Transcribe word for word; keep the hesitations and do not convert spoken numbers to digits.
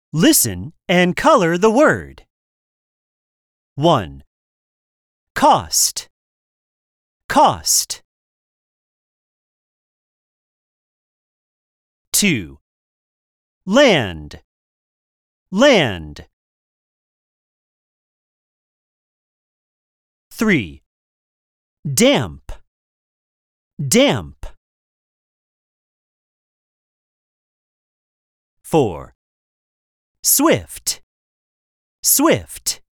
Listen and color the word. one. Cost. Cost. two. Land. Land. three. Damp. Damp. four. Swift. Swift.